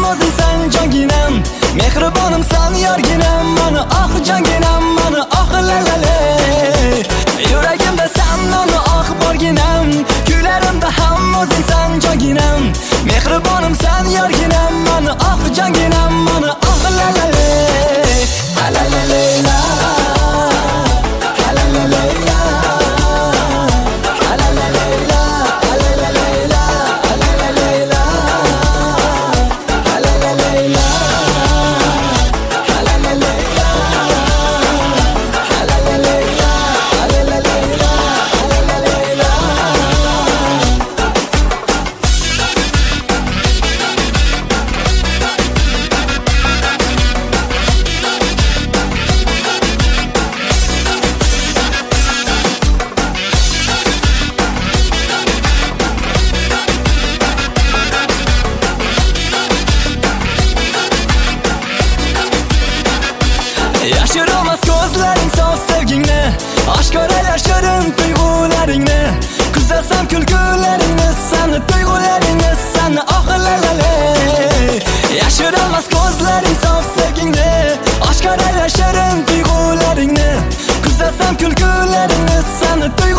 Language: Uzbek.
o'zingsan jonginam, mehribonim san yorginam, mani ah jonginam, mani ah lalale. Yuragimda san noni ah borginam, kuylarimda ham o'zingsan jonginam, mehribonim san yorginam, mani ah jonginam, mani ah lalale. Alalale la, alalale la, alalale la, alalale la, alalale la, alalale la, alalale la, alalale la, alalale la, alalale la. Yashiramas ko'zlaring sof sevgingni, oshkoralar shirin tuyg'ularingni, kuzatsam kulgularingni, sani tuyg'ularingni, sani oxilalale. Yashiramas ko'zlaring sof sevgingni, oshkoralar shirin tuyg'ularingni, kuzatsam kulgularingni, sani